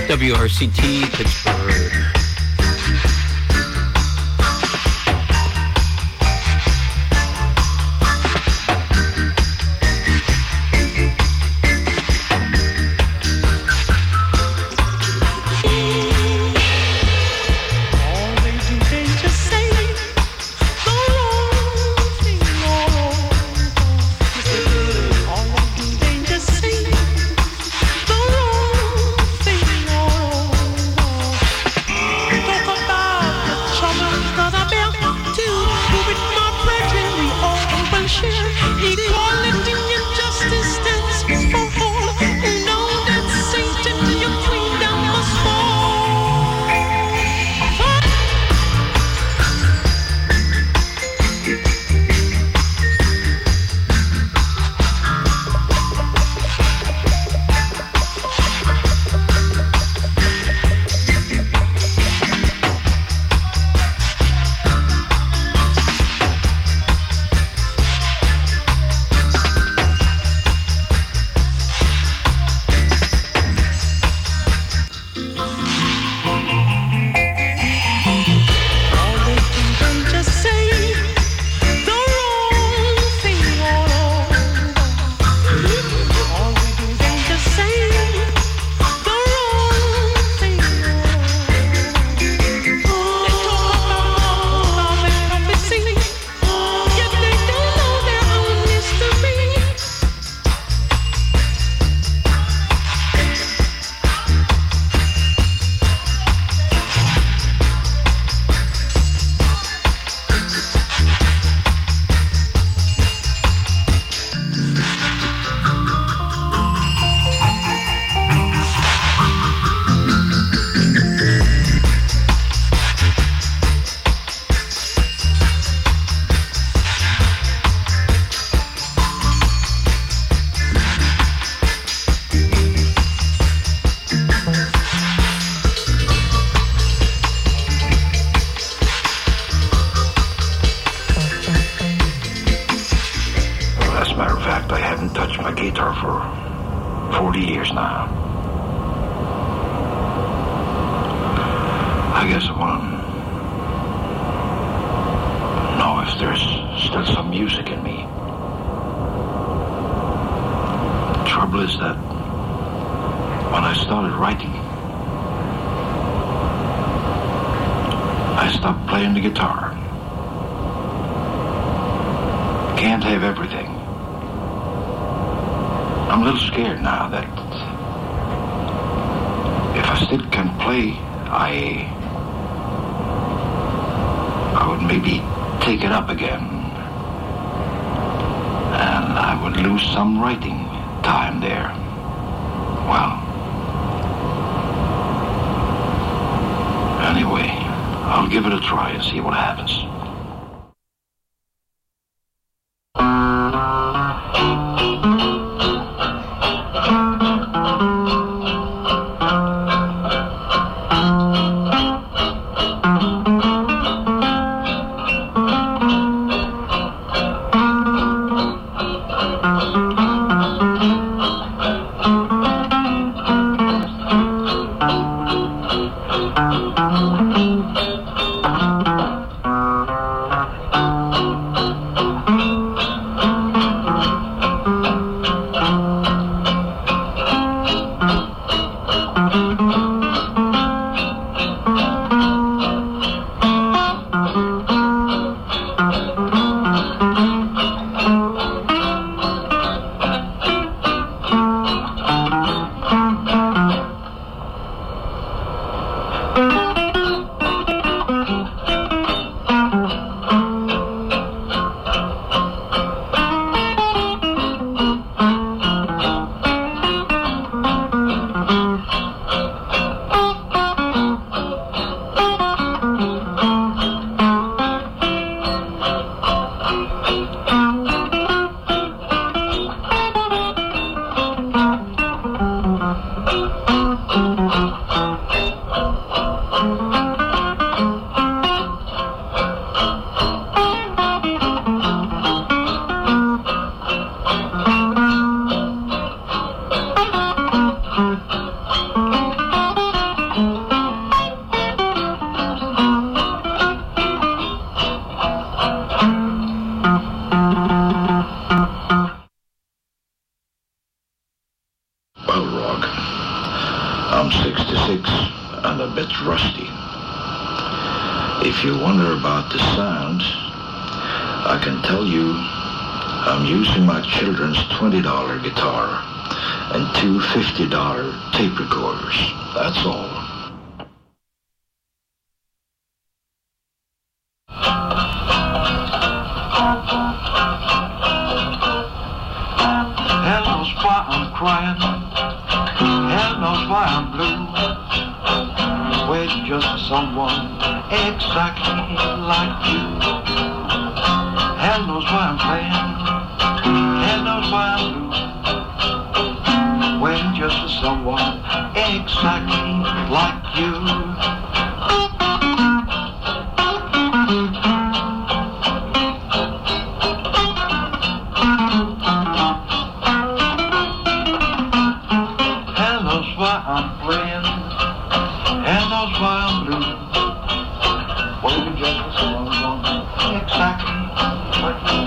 WRCT Pittsburgh. I'm 66 and a bit rusty. If you wonder about the sound, I can tell you I'm using my children's $20 guitar and two $50 tape recorders. That's all. Hell knows why I'm crying. Hell knows why I'm blue. With just someone exactly like you. Hell knows why I'm playing. Hell knows why I'm blue. With just someone exactly like you. I'm playing, and knows why I'm blue. Waiting just for someone exactly like you.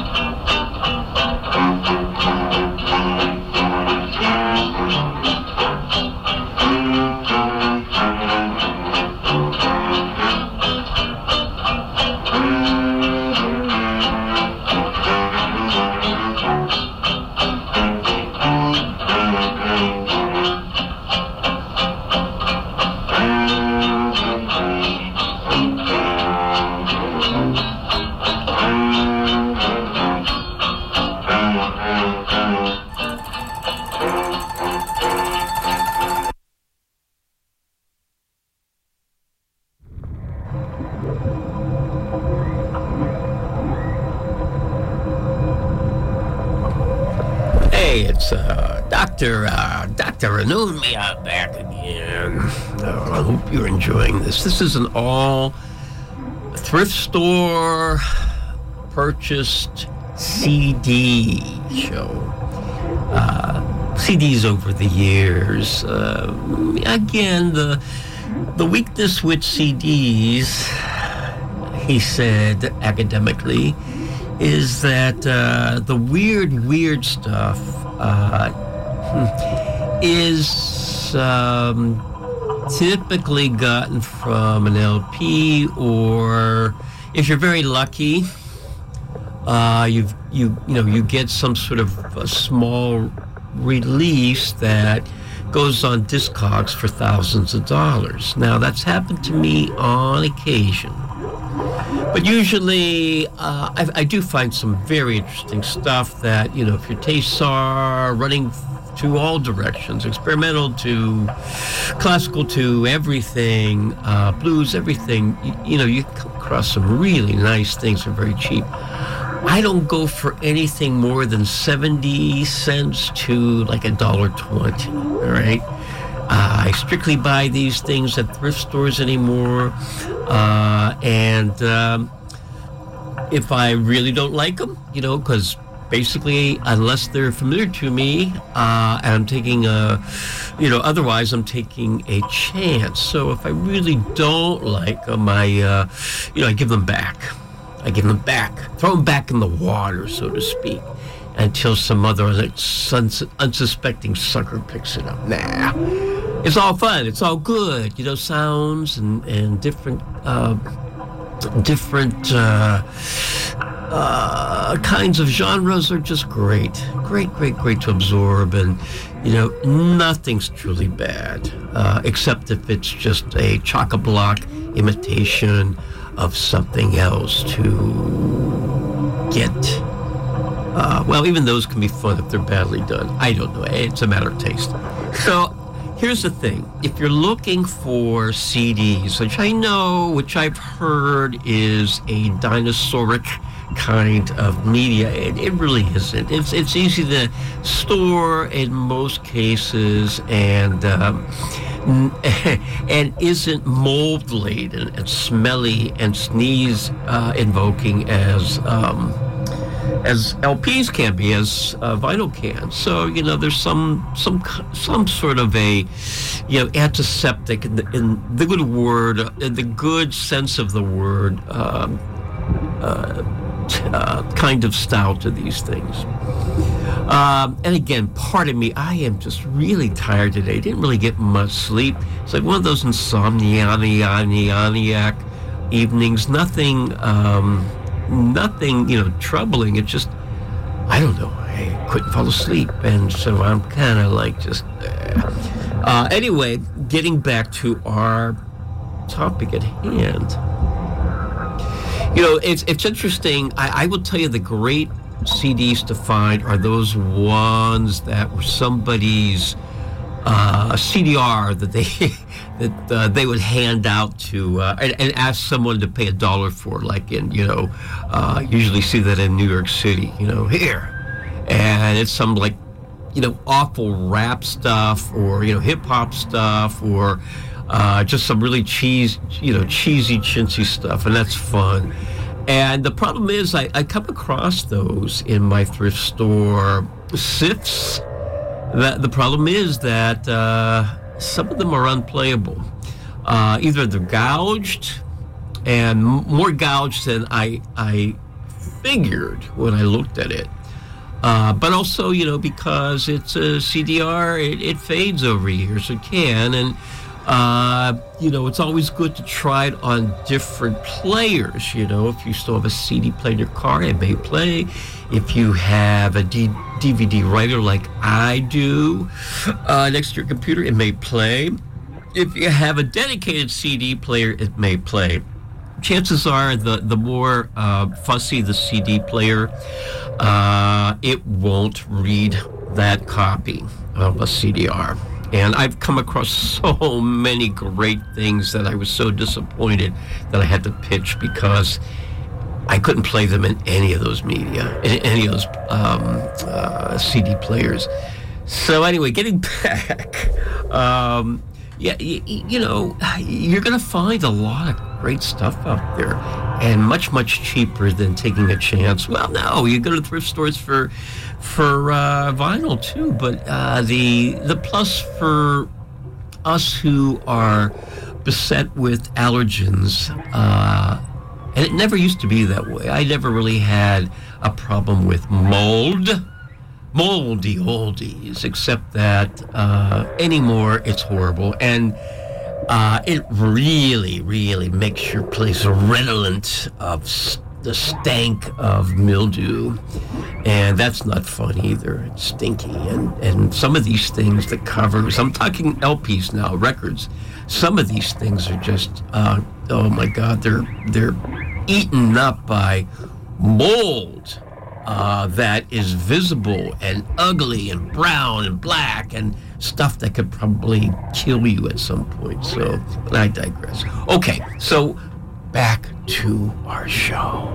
Hey, it's Dr. Anuncia back again. I hope you're enjoying this. This is an all thrift store purchased CD show. CDs over the years. Again, the weakness with CDs, he said academically, is that the weird stuff is typically gotten from an LP, or if you're very lucky, you get some sort of a small release that goes on Discogs for thousands of dollars. Now, that's happened to me on occasion. But usually, I do find some very interesting stuff that, if your tastes are running to all directions, experimental to classical to everything, blues, everything, you come across some really nice things for very cheap. I don't go for anything more than 70 cents to like $1.20, all right? I strictly buy these things at thrift stores anymore, and if I really don't like them, because basically, unless they're familiar to me, and I'm taking otherwise I'm taking a chance. So if I really don't like them, I give them back. Throw them back in the water, so to speak, until some other unsuspecting sucker picks it up. Nah. It's all fun. It's all good. Sounds and different kinds of genres are just great to absorb, and nothing's truly bad, except if it's just a chock-a-block imitation of something else to get. Even those can be fun if they're badly done. I don't know. It's a matter of taste. So here's the thing. If you're looking for CDs, which I've heard is a dinosauric kind of media, it really isn't. It's easy to store in most cases, and isn't mold laden and smelly and sneeze invoking as LPs can be, as vinyl can. So there's some sort of a antiseptic in the good word, in the good sense of the word, kind of style to these things. And again, pardon me, I am just really tired today. Didn't really get much sleep. It's like one of those insomniac evenings. Nothing, troubling. It's just, I don't know. I couldn't fall asleep, and so I'm kind of like just. Anyway, getting back to our topic at hand. It's interesting. I will tell you the great CDs to find are those ones that were somebody's CDR that they would hand out to and ask someone to pay $1 for, like in usually see that in New York City, here, and it's some like awful rap stuff or hip hop stuff or just some really cheesy chintzy stuff, and that's fun. And the problem is I come across those in my thrift store sifts. The problem is that some of them are unplayable. Either they're gouged, and more gouged than I figured when I looked at it. But also, because it's a CDR, it fades over years. It can, and it's always good to try it on different players. If you still have a CD player in your car, it may play. If you have a DVD writer like I do next to your computer, it may play. If you have a dedicated CD player, it may play. Chances are the more fussy the CD player, it won't read that copy of a CDR. And I've come across so many great things that I was so disappointed that I had to pitch because I couldn't play them in any of those media, in any of those CD players. So anyway, getting back, you're going to find a lot of great stuff out there, and much, much cheaper than taking a chance. Well, no, you go to thrift stores for vinyl too, but the plus for us who are beset with allergens, and it never used to be that way. I never really had a problem with moldy oldies, except that anymore it's horrible, and it really, really makes your place redolent of the stank of mildew, and that's not fun either. It's stinky, and some of these things, the covers, I'm talking LPs now, records, some of these things are just oh my God, they're eaten up by mold that is visible and ugly and brown and black and stuff that could probably kill you at some point. So, but I digress. Okay, so back to our show.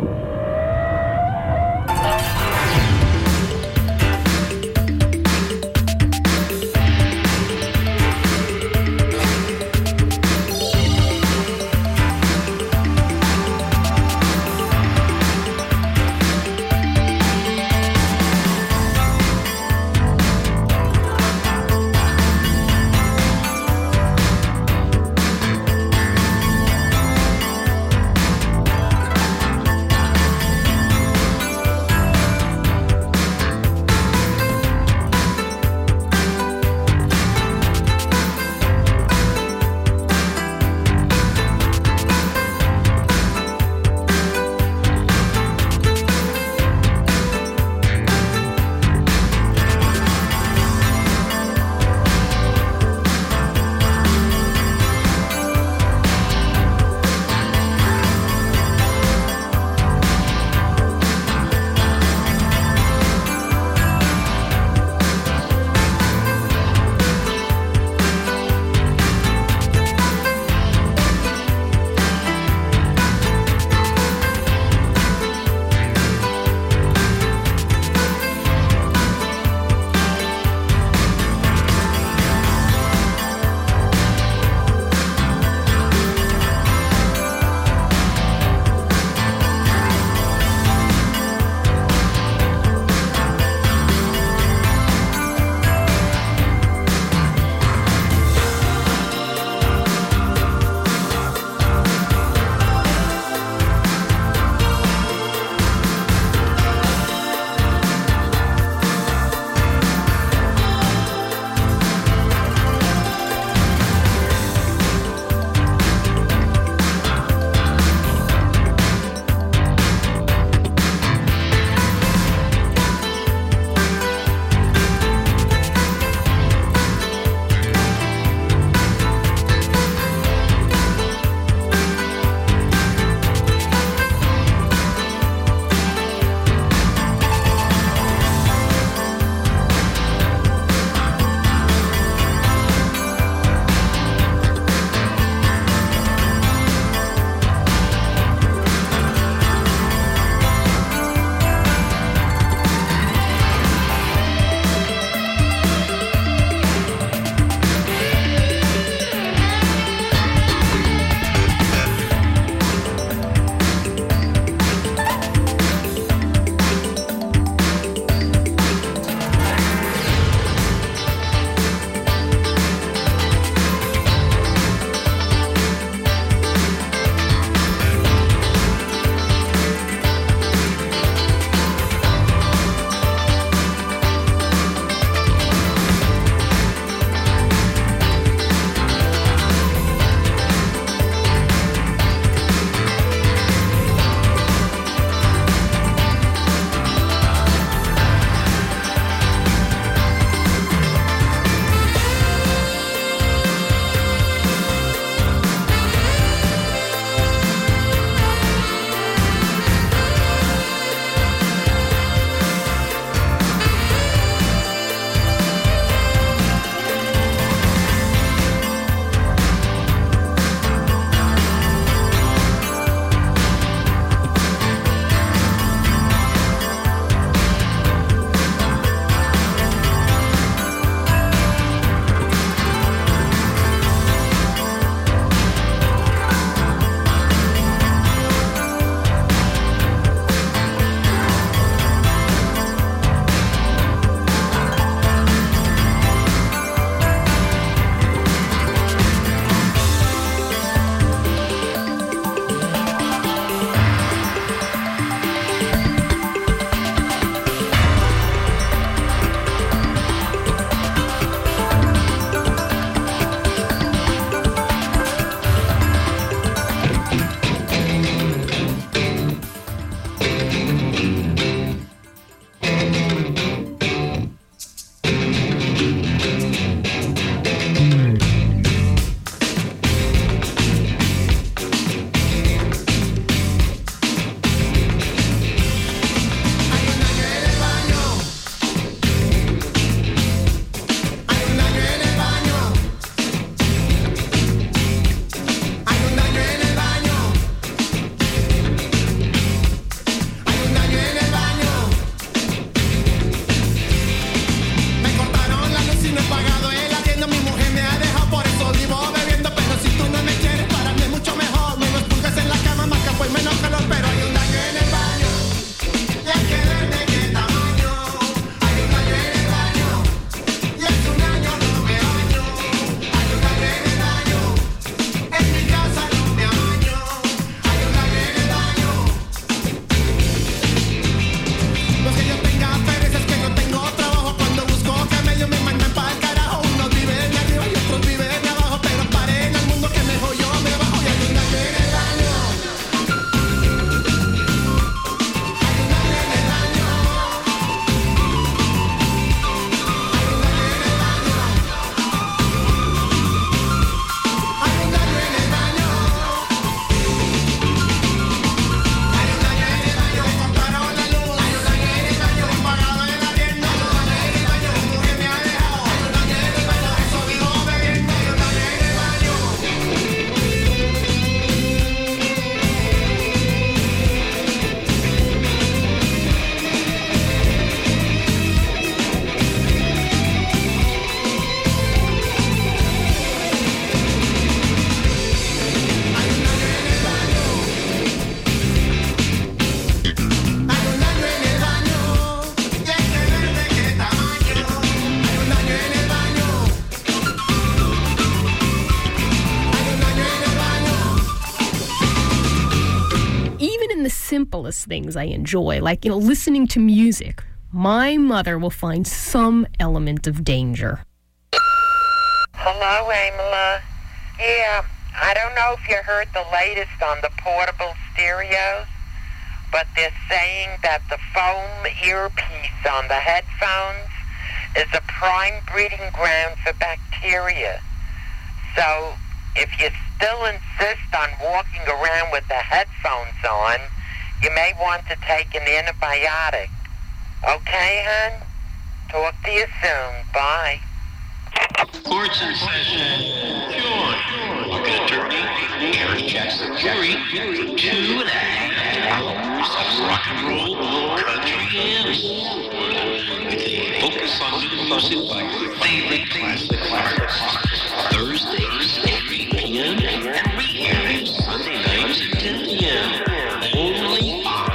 simplest things I enjoy, like, listening to music, my mother will find some element of danger. Hello, Amala. Yeah, I don't know if you heard the latest on the portable stereos, but they're saying that the foam earpiece on the headphones is a prime breeding ground for bacteria. So if you still insist on walking around with the headphones on, you may want to take an antibiotic. Okay, hon? Talk to you soon. Bye. Court's in session. George, Walking Attorney, Eric Jackson Jury, 2.5 hours of rock and roll, country hymns. With a focus on new music by your favorite classic artists. Thursdays at 3 p.m. and re-airing Sunday nights at 10 p.m. Only on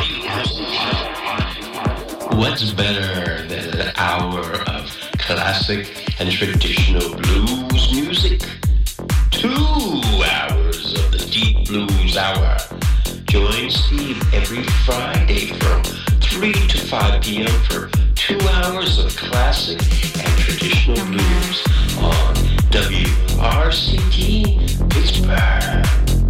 WRCT. What's better than an hour of classic and traditional blues music? 2 hours of the Deep Blues Hour. Join Steve every Friday from 3 to 5 p.m. for 2 hours of classic and traditional blues on WRCT Pittsburgh.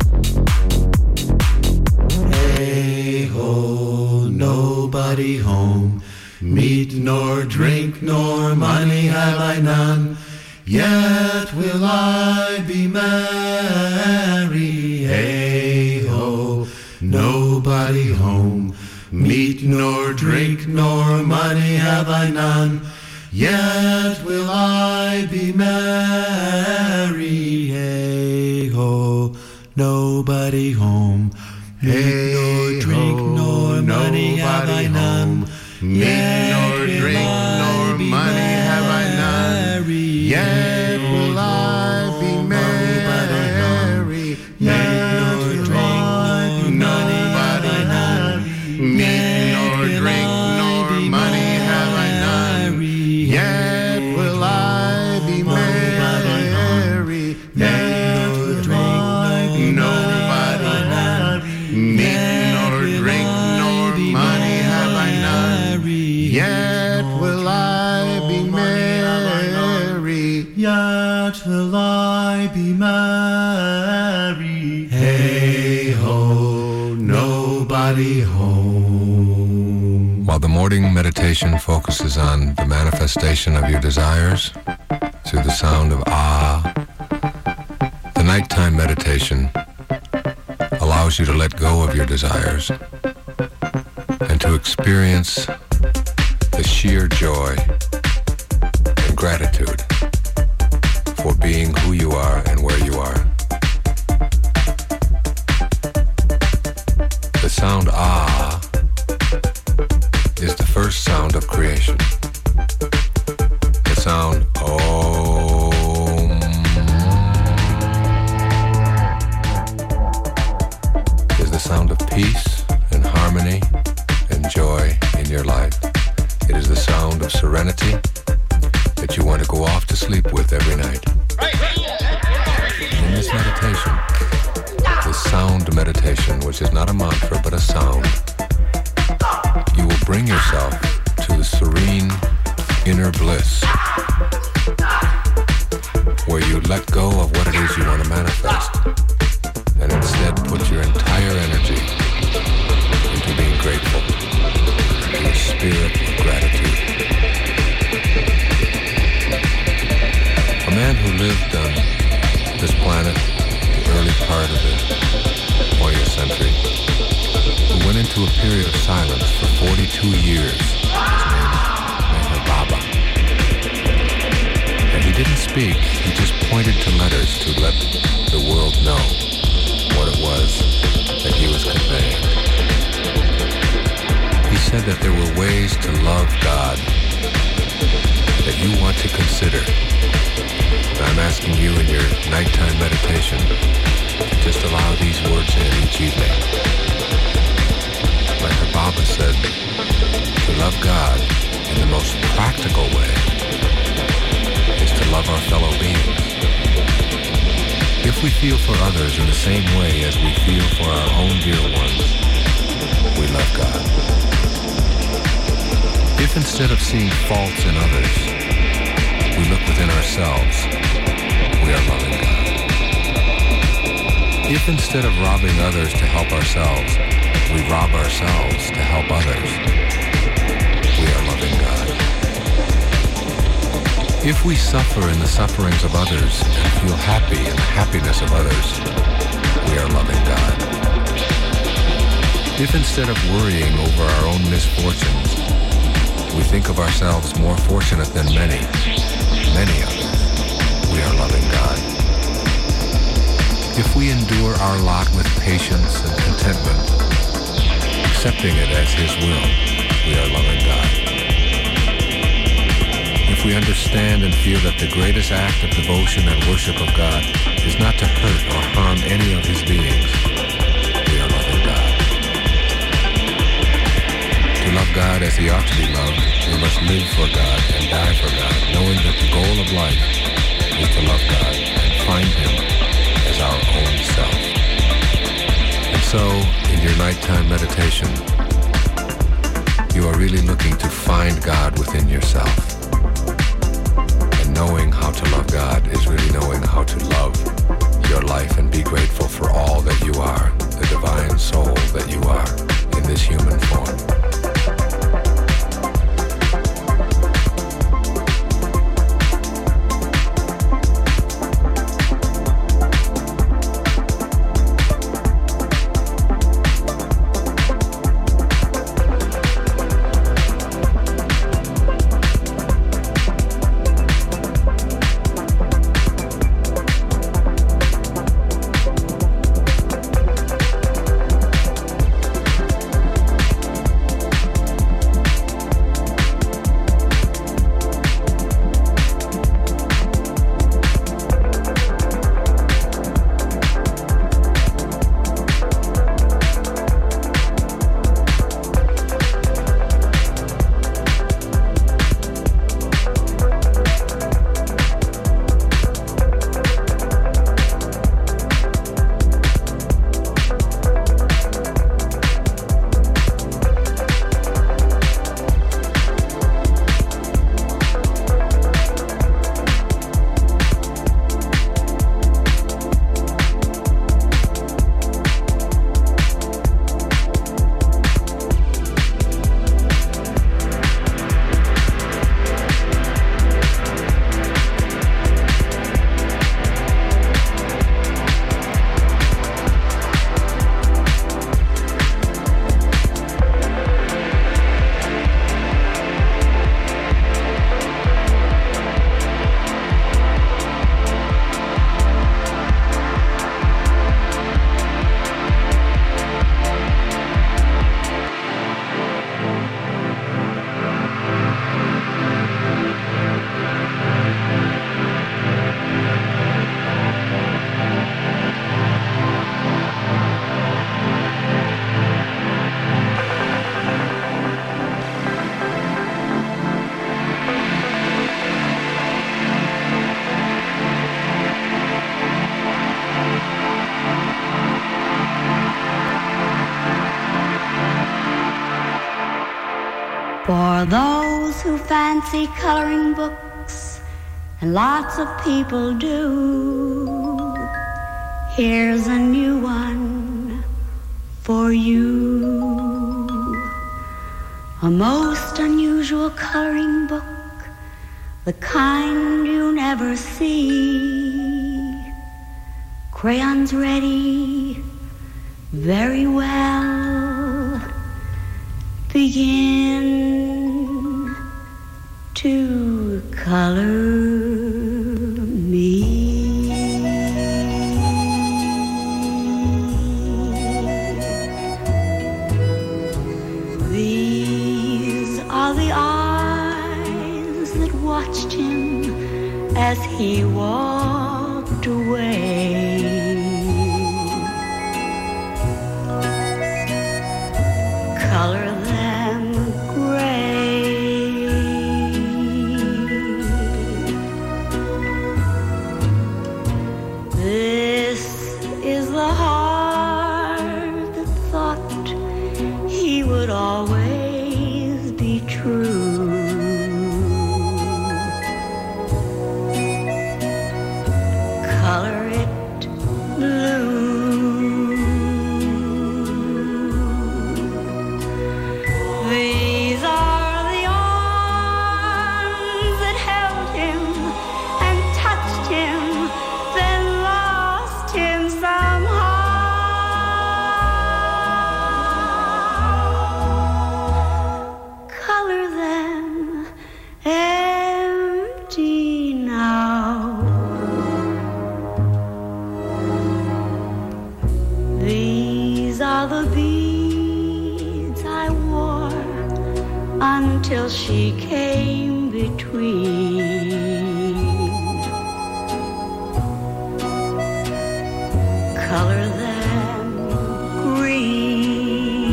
Hey ho, nobody home. Meat nor drink nor money have I none, yet will I be merry. Hey ho, nobody home. Meat nor drink nor money have I none, yet will I be merry. Hey ho, nobody home. Meat nor drink nor money have I none. Meat nor drink nor money have I none, yet will I be merry. Yet nor drink nor money have I none. Meat nor drink nor money have I none, yet will I be merry. Yet nor drink nobody none. Meat nor drink nor money have I none, yet will I be merry. Yet will I be merry. Hey ho, nobody home. While the morning meditation focuses on the manifestation of your desires through the sound of ah, the nighttime meditation allows you to let go of your desires and to experience the sheer joy and gratitude for being who you are and where you are. The sound ah is the first sound of creation. The sound om is the sound of peace and harmony and joy in your life. It is the sound of serenity that you want to go off to sleep with every night. In this meditation, this sound meditation, which is not a mantra but a sound, you will bring yourself to the serene inner bliss where you let go of what it is you want to manifest and instead put your entire energy into being grateful, into a spirit of gratitude. A man who lived on this planet the early part of the 20th century, who went into a period of silence for 42 years, his name was Baba. And he didn't speak, he just pointed to letters to let the world know what it was that he was conveying. He said that there were ways to love God that you want to consider. And I'm asking you in your nighttime meditation to just allow these words in each evening. Like the Baba said, to love God in the most practical way is to love our fellow beings. If we feel for others in the same way as we feel for our own dear ones, we love God. If instead of seeing faults in others, we look within ourselves, we are loving God. If instead of robbing others to help ourselves, we rob ourselves to help others, we are loving God. If we suffer in the sufferings of others and feel happy in the happiness of others, we are loving God. If instead of worrying over our own misfortunes, we think of ourselves more fortunate than many others, we are loving God. If we endure our lot with patience and contentment, accepting it as His will, we are loving God. If we understand and feel that the greatest act of devotion and worship of God is not to hurt or harm any of His beings, we are loving God. To love God as He ought to be loved, we must live for God and die for God, knowing that the goal of life is to love God and find Him as our own self. And so, in your nighttime meditation, you are really looking to find God within yourself. And knowing how to love God is really knowing how to love your life and be grateful for all that you are, the divine soul that you are in this human form. For those who fancy coloring books, and lots of people do, here's a new one for you. A most unusual coloring book, the kind you never see. Crayons ready, very well. Begin to color me. These are the eyes that watched him as he walked away. Color them gray. This is the heart that thought he until she came between. Color them green.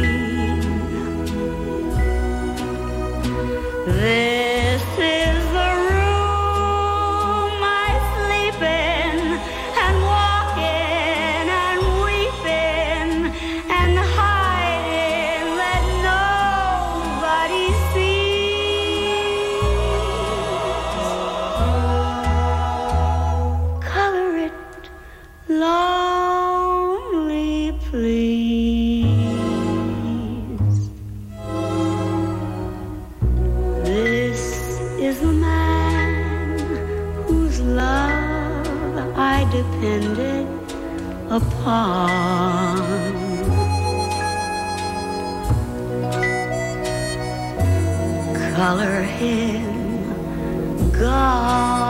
This is the room I sleep in and walk in and weep in and hide in that nobody sees. Color it lonely, please. This is the man whose love I depended upon. Color him gone.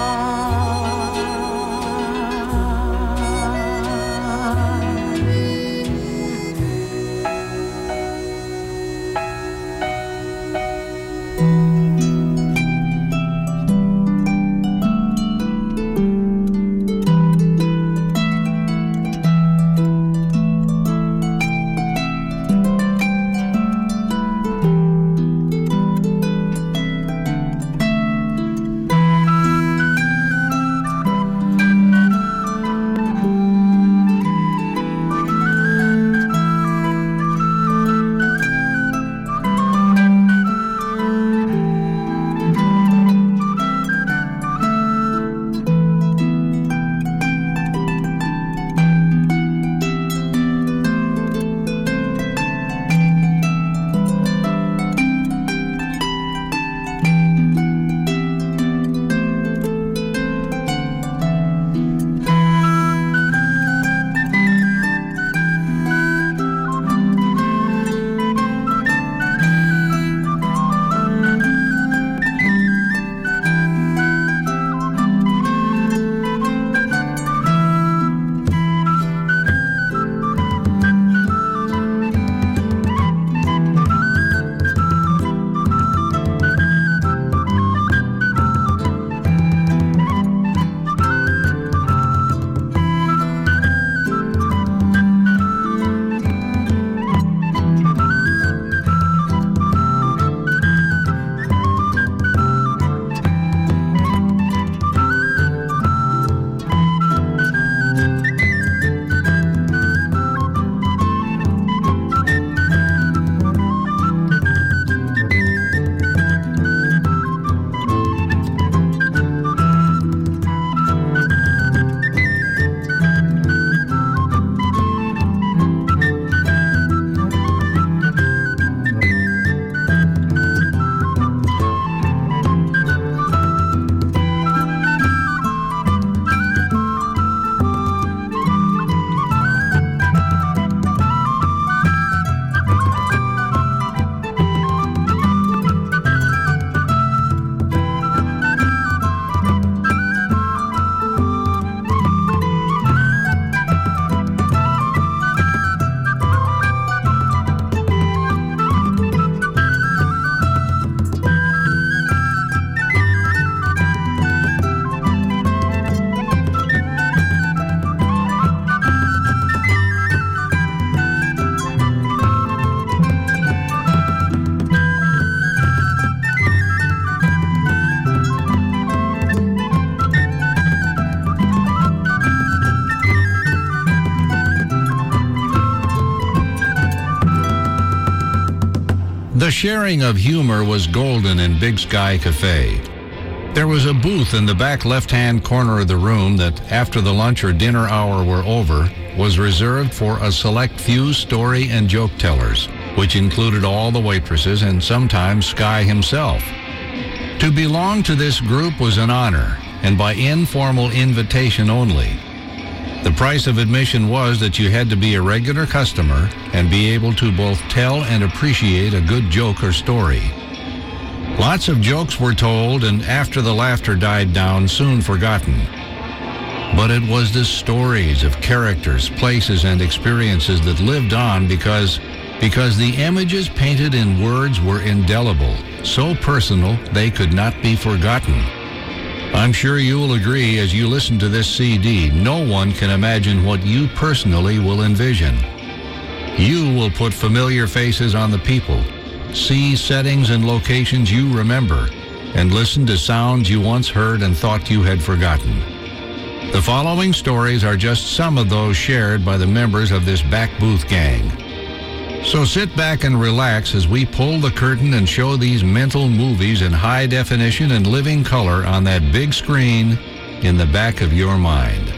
The sharing of humor was golden in Big Sky Cafe. There was a booth in the back left-hand corner of the room that, after the lunch or dinner hour were over, was reserved for a select few story and joke tellers, which included all the waitresses and sometimes Sky himself. To belong to this group was an honor, and by informal invitation only. The price of admission was that you had to be a regular customer and be able to both tell and appreciate a good joke or story. Lots of jokes were told, and after the laughter died down, soon forgotten. But it was the stories of characters, places, and experiences that lived on because because the images painted in words were indelible, so personal they could not be forgotten. I'm sure you will agree as you listen to this CD, no one can imagine what you personally will envision. You will put familiar faces on the people, see settings and locations you remember, and listen to sounds you once heard and thought you had forgotten. The following stories are just some of those shared by the members of this back booth gang. So sit back and relax as we pull the curtain and show these mental movies in high definition and living color on that big screen in the back of your mind.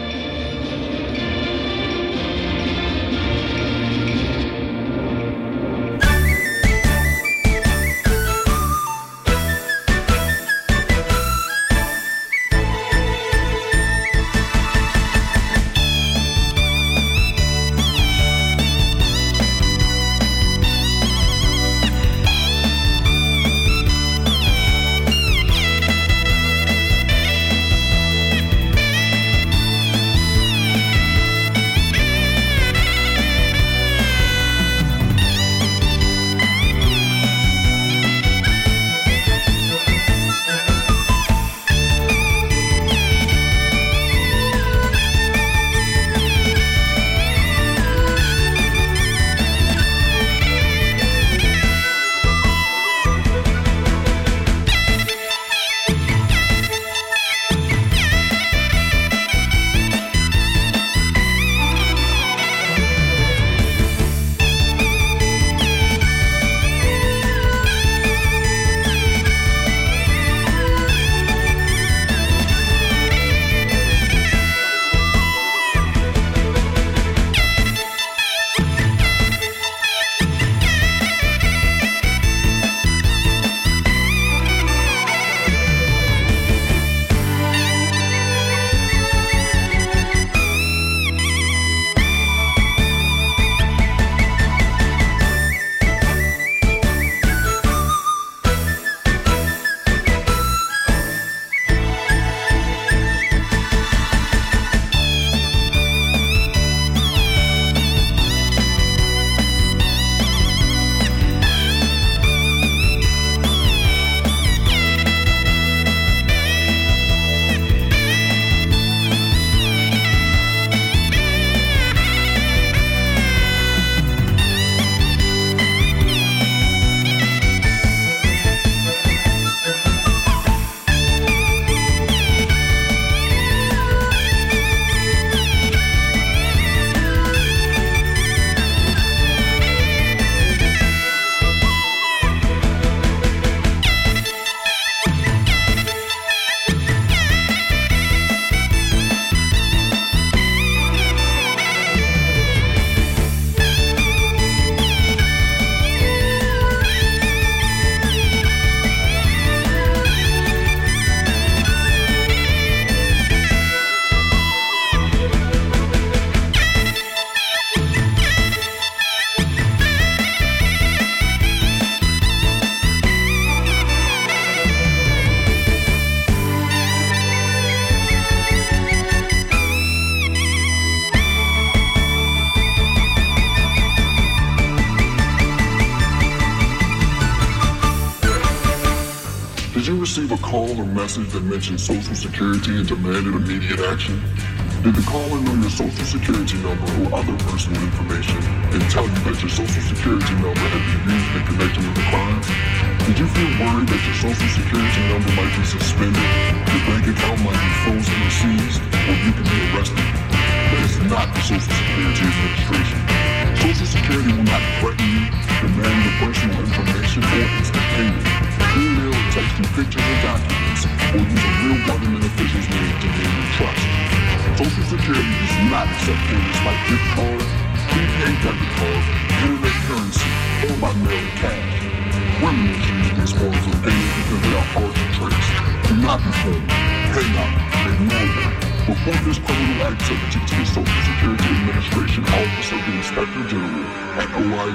Did you receive a call or message that mentioned Social Security and demanded immediate action? Did the caller know your Social Security number or other personal information and tell you that your Social Security number had been used in connection with the crime? Did you feel worried that your Social Security number might be suspended, your bank account might be frozen or seized, or you could be arrested? That is not the Social Security Administration. Social Security will not threaten you, demand your personal information, or instant payment. Email or text you pictures or documents, or use a real government official's name to gain your trust. Social Security does not accept payments like gift card, prepaid debit card, internet currency, or by mail or cash. Criminals use these forms of payment because they are hard to trace. Do not be fooled. Pay not. Ignore them. Report this criminal activity to the Social Security Administration Office of the Inspector General at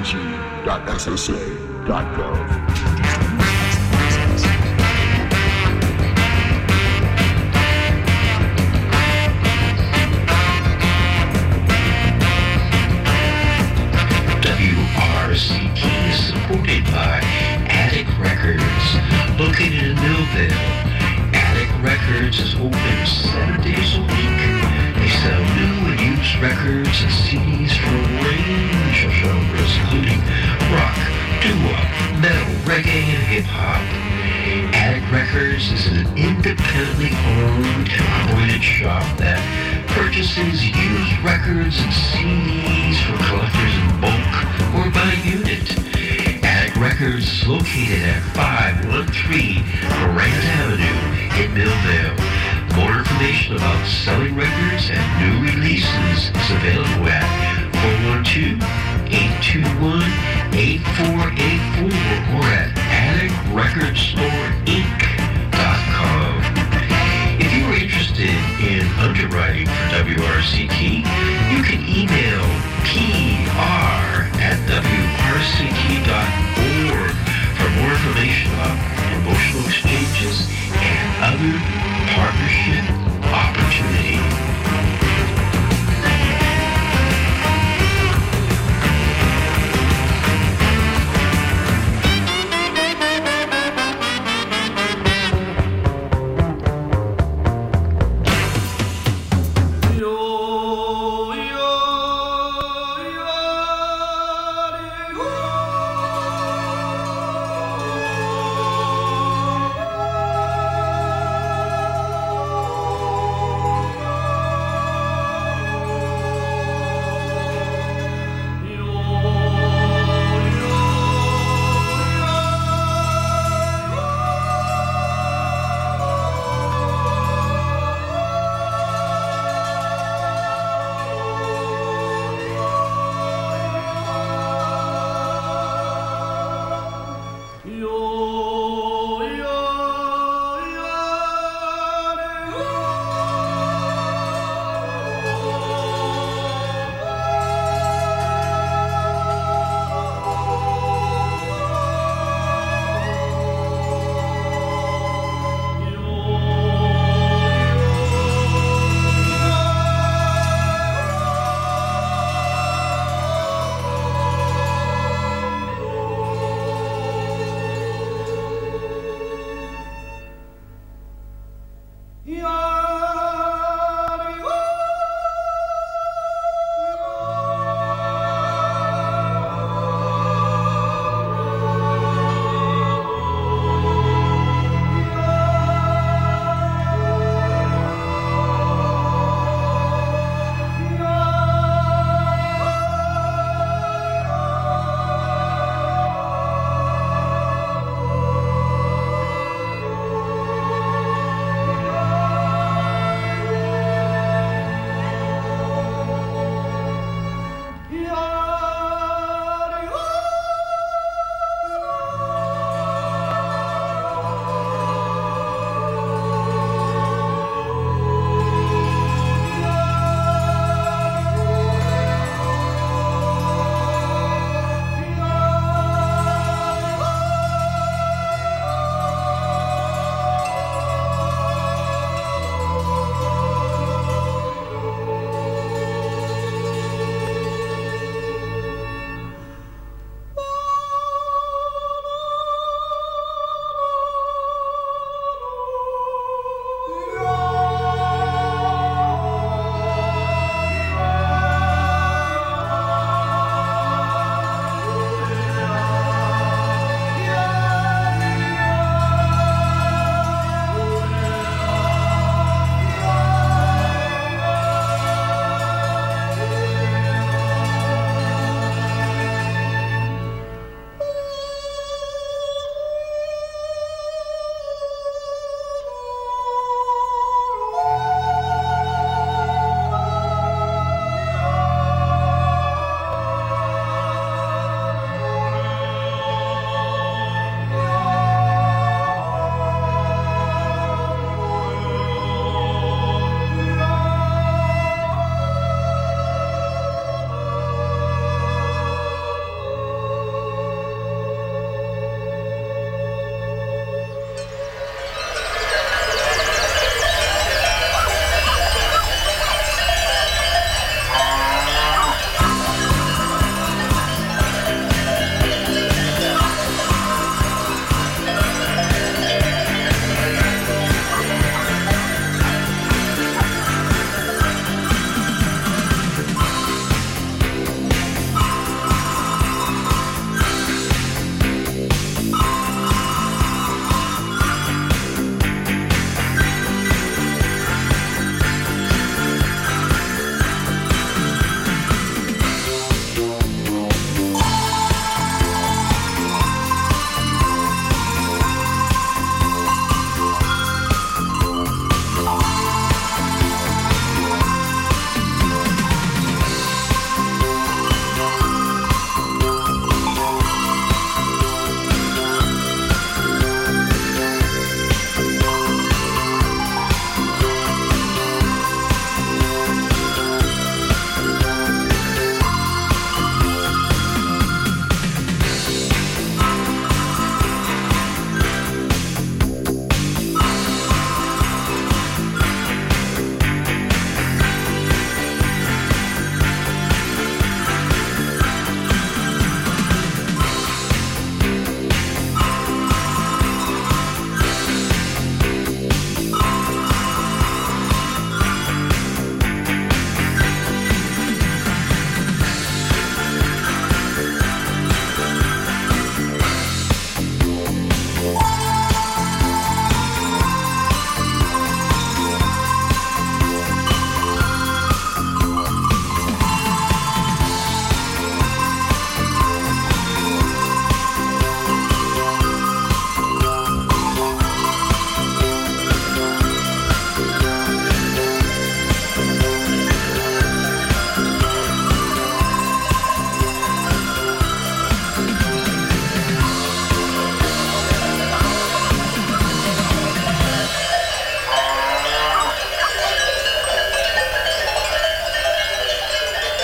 oig.ssa.gov. WRFI records and CDs from a range of genres, including rock, doo-wop, metal, reggae, and hip-hop. Attic Records is an independently owned and operated shop that purchases used records and CDs from collectors in bulk or by unit. Attic Records is located at 513 Grant Avenue in Millvale. More information about selling records and new releases is available at 412-821-8484 or at atticrecordstorinc.com. If you are interested in underwriting for WRCT, you can email pr@wrct.org for more information about promotional exchanges and other partnership opportunities.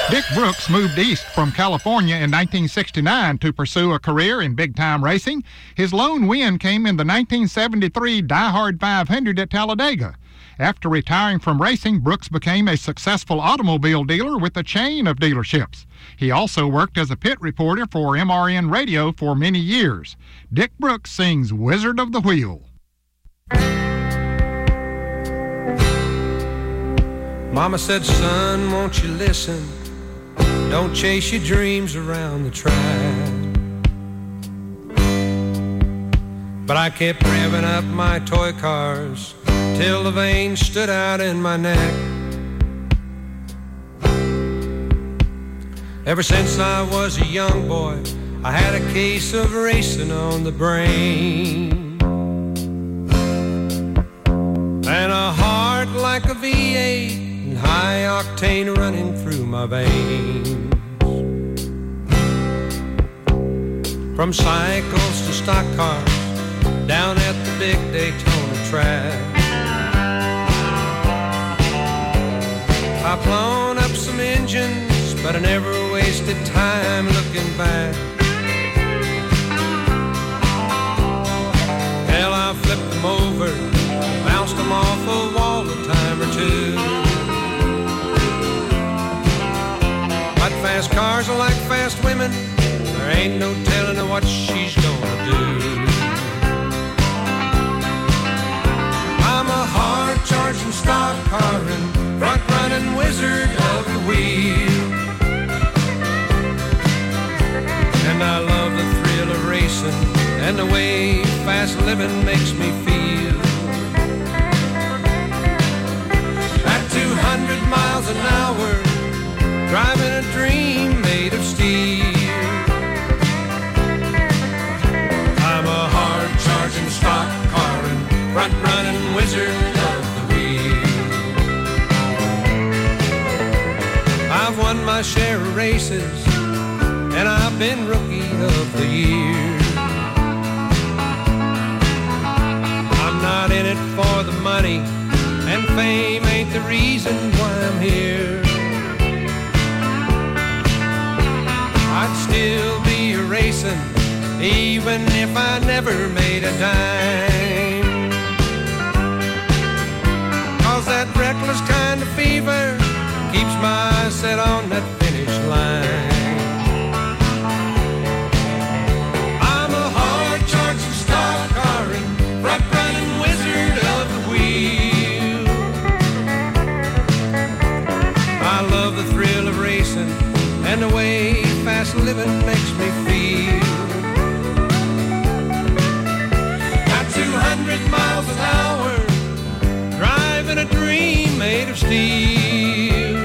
Dick Brooks moved east from California in 1969 to pursue a career in big-time racing. His lone win came in the 1973 Die Hard 500 at Talladega. After retiring from racing, Brooks became a successful automobile dealer with a chain of dealerships. He also worked as a pit reporter for MRN Radio for many years. Dick Brooks sings Wizard of the Wheel. Mama said, son, won't you listen? Don't chase your dreams around the track. But I kept revving up my toy cars till the veins stood out in my neck. Ever since I was a young boy, I had a case of racing on the brain, and a heart like a V8 and high octane running through my veins. From cycles to stock cars down at the big Daytona track, I've blown up some engines, but I never wasted time looking back. Hell, I flipped them over, bounced them off a wall a time or two. But fast cars are like fast women, there ain't no telling what she's gonna do. I'm a hard-charging stock car and front-running wizard of the wheel, and I love the thrill of racing and the way fast living makes me feel. At 200 miles an hour, driving a dream made of steel, I'm a hard-charging stock car and front-running wizard of the wheel. I've won my share of races, and I've been Rookie of the Year. I'm not in it for the money, and fame ain't the reason why I'm here. I'd still be a racing, even if I never made a dime, 'cause that reckless kind of fever keeps my eyes set on that finish line. I'm a hard-charging stock car and front-running wizard of the wheel. I love the thrill of racing and the way fast living makes me feel. At 200 miles an hour, driving a dream made of steel,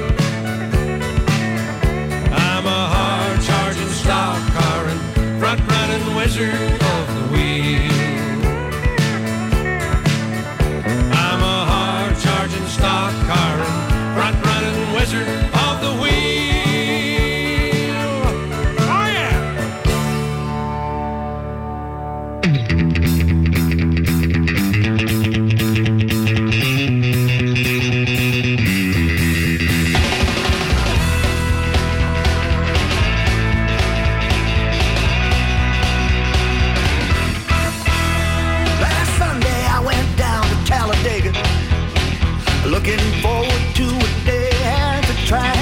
I'm a hard-charging stock car and front-running wizard of the wheel. I'm a hard-charging stock car and front-running wizard of the wheel. Oh yeah! Last Sunday I went down to Talladega, looking forward to a day at the track.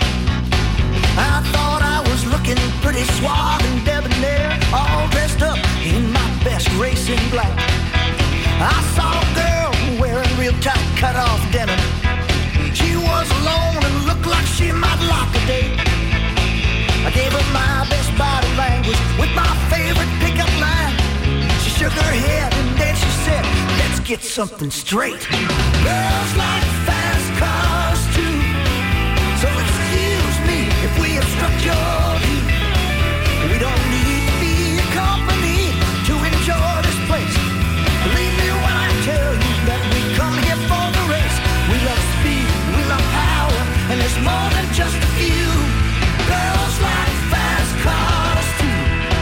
I thought I was looking pretty suave and debonair, all dressed up in my best racing black. I saw a girl wearing real tight cut-off denim. She was alone and looked like she might lock a date. I gave her my best body language with my favorite pickup line. She shook her head and then she said, let's get something straight. Girls like fast cars too, so excuse me if we obstruct your view. We don't need to be accompanied to enjoy this place. Believe me when I tell you that we come here for the race. We love speed, we love power, and there's more than just a few. Girls like fast cars too.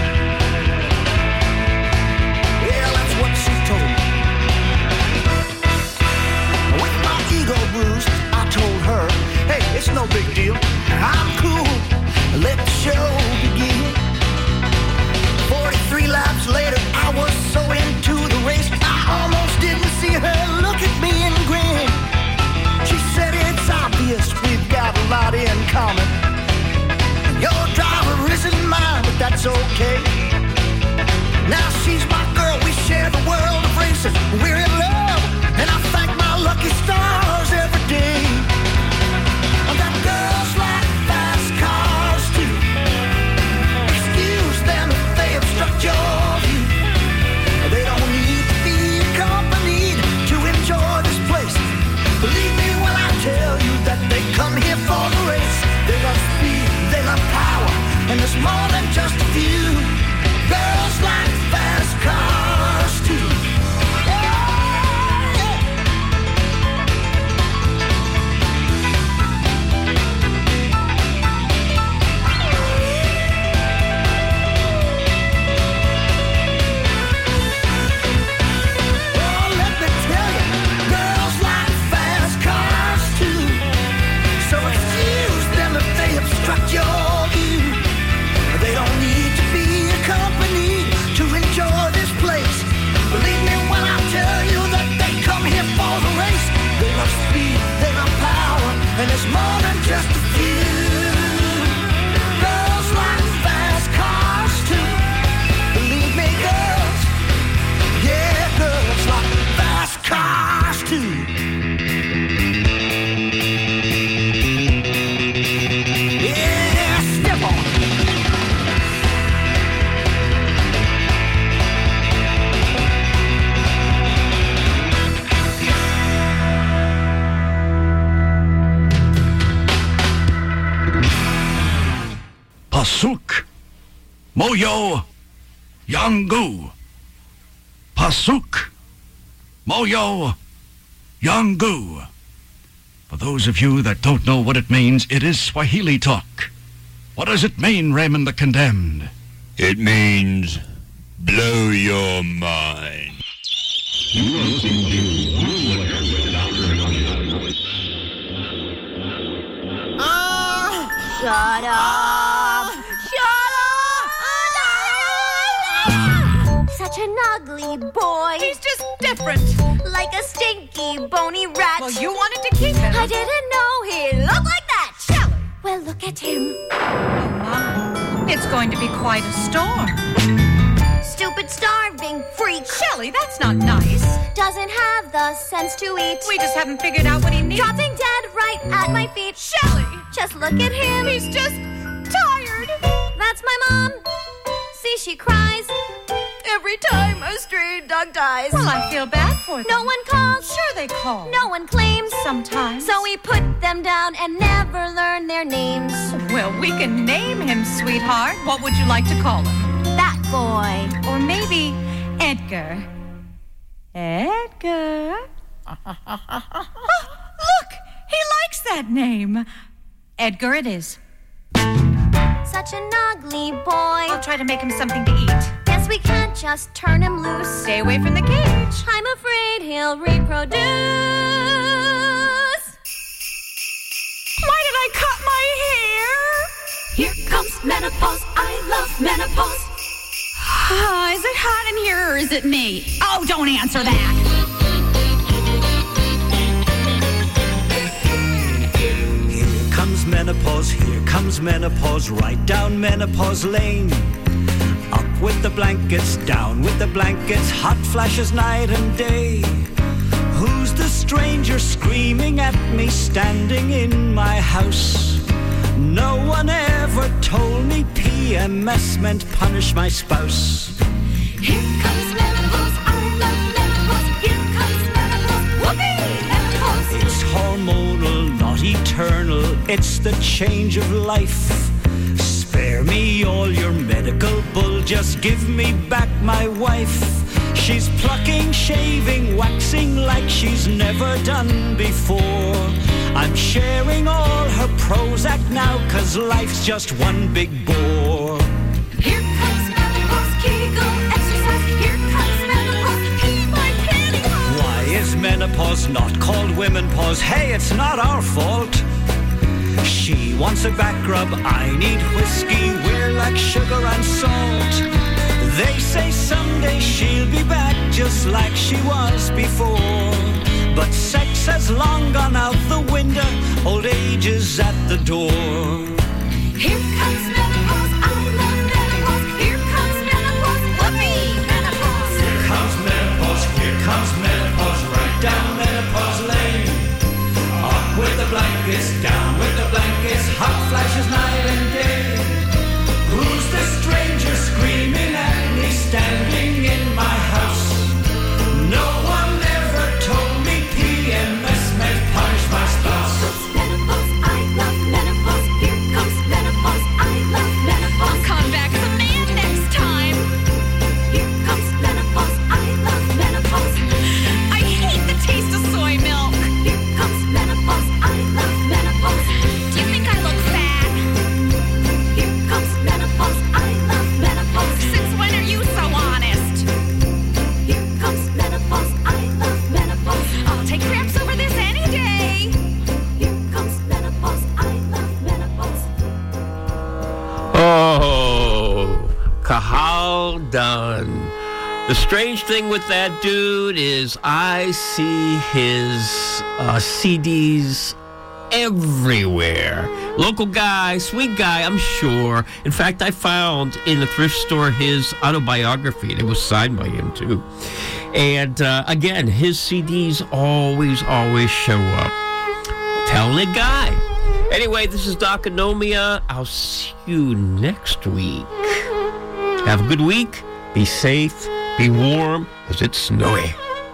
Yeah, that's what she told me. With my ego bruised, I I'm cool, let the show begin. 43 laps later, I was so into the race, I almost didn't see her look at me and grin. She said it's obvious we've got a lot in common. Your driver isn't mine, but that's okay. Now she's my girl, we share the world of races. We're in love, and I thank my lucky stars every day. I've got girls like fast cars too. Excuse them if they obstruct your view. They don't need to be accompanied to enjoy this place. Believe me when I tell you that they come here for the race. They love speed, they love power, and there's more than just a few. Girls like fast cars too. And it's more than just a few. Girls like fast cars too. Believe me, girls. Yeah, girls like fast cars too. Yeah, step on. Pasuk, Moyo, Yangu. Pasuk, Moyo, Yangu. For those of you that don't know what it means, it is Swahili talk. What does it mean, Raymond the Condemned? It means blow your mind. You are listening Shut up! Shut up! Such an ugly boy. He's just different. Like a stinky, bony rat. Well, you wanted to keep him. I didn't know he looked like that. Shelley. Well, look at him. Oh, my. It's going to be quite a storm. Stupid, starving freak. Shelley, that's not nice. Doesn't have the sense to eat. We just haven't figured out what he needs. Dropping dead right at my feet. Shelley! Just look at him. He's just tired. That's my mom. See, she cries every time a stray dog dies. Well, I feel bad for them. No one calls. Sure they call. No one claims. Sometimes. So we put them down and never learn their names. Well, we can name him, sweetheart. What would you like to call him? That boy. Or maybe Edgar. Edgar. Look, he likes that name. Edgar it is. Such an ugly boy. I'll try to make him something to eat. Guess we can't just turn him loose. Stay away from the cage. I'm afraid he'll reproduce. Why did I cut my hair? Here comes menopause. I love menopause. Is it hot in here or is it me? Oh, don't answer that. Here comes menopause, right down menopause lane. Up with the blankets, down with the blankets, hot flashes night and day. Who's the stranger screaming at me, standing in my house? No one ever told me PMS meant punish my spouse. Here comes menopause, I love menopause. Here comes menopause, whoopee, menopause. It's hormonal, not eternal, it's the change of life. Spare me all your medical bull, just give me back my wife. She's plucking, shaving, waxing like she's never done before. I'm sharing all her Prozac now, 'cause life's just one big bore. Here comes menopause, Kegel exercise. Here comes menopause, pee my pantyhose. Why is menopause not called women pause? Hey, it's not our fault. She She wants a back rub, I need whiskey, we're like sugar and salt. They say someday she'll be back just like she was before. But sex has long gone out the window, old age is at the door. Here comes menopause, I love menopause. Here comes menopause, whoopee, menopause. Here comes menopause, right down menopause lane. Up with the blankets, down with the blankets, hot flashes night and day. Who's the stranger screaming at me, standing in my house? No one ever told me PMS meant punish my spouse. Menopause, I love menopause. Here comes menopause, I love menopause. Come back as a man next time. Here comes menopause, I love menopause. I hate the taste of soy milk. Here comes menopause, I love menopause. Do you think I look fat? Here comes menopause, I love menopause. Since when are you so honest? Here comes menopause, I love menopause. I'll take craps over this any day. Here comes menopause, I love menopause. Oh, Kahal Dunn. The strange thing with that dude is I see his CDs everywhere. Local guy, sweet guy, I'm sure. In fact, I found in the thrift store his autobiography, and it was signed by him, too. And again, his CDs always show up. Talented guy. Anyway, this is Doc Anomia. I'll see you next week. Have a good week. Be safe. Be warm, because it's snowy.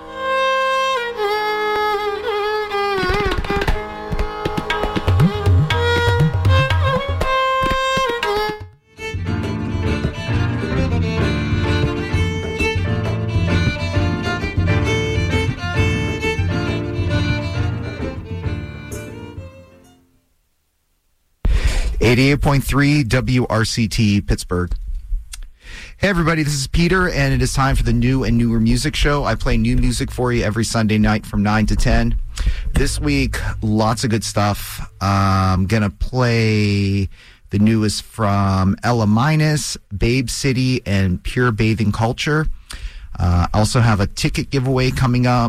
.3 WRCT Pittsburgh. Hey everybody, this is Peter, and it is time for the New and Newer Music Show. I play new music for you every Sunday night from 9 to 10. This week, lots of good stuff. I'm going to play the newest from Ella Minus, Babe City, and Pure Bathing Culture. Also have a ticket giveaway coming up.